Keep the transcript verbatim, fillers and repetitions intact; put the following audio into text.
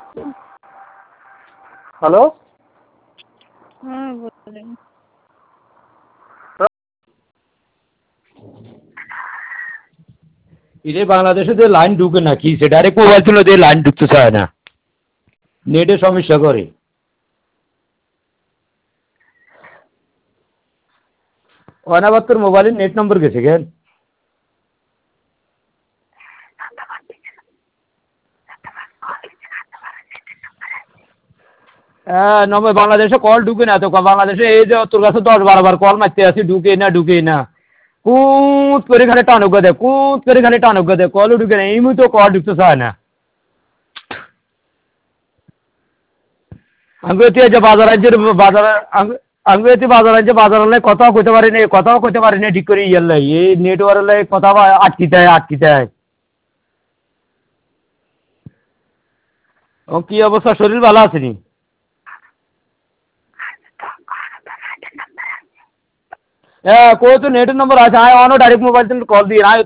Hello হ্যাঁ বলেন। ইরে বাংলাদেশে যে লাইন ঢুকে না কি সে ডাইরেক্ট মোবাইল ছিল যে লাইন ঢুকতে চায় না, নেটে সমস্যা করে। অনাবার তোর মোবাইলের নেট নম্বর গেছে কেন? হ্যাঁ নম্বর বাংলাদেশে কল ঢুকে না তো, বাংলাদেশে এই যে তোর কাছে দশ বারো বার কল মারতে আসি ঢুকে না ঢুকে না, কুত করে খালি টানুক দেয়, কুত করে খালি টানুক দেয়, কলও ঢুকে না, এই মুহূর্তে কল ঢুকতে চায় না। আমি যে বাজার রাজ্যের বাজার আমি যে বাজার রাজ্যে বাজার লাই কথাও কইতে পারি না, কথাও কইতে পারি না ঠিক করে ইয়ার লাই এই নেটওয়ার্ক লাই কথা আটকি দেয় আটকি দেয়। ও কি অবস্থা, শরীর ভালো আছে নি? হ্যাঁ কই তো নেটের নম্বর আছে, আয় অন ডাইরেক্ট মোবাইল থেকে কল দিয়ে আয়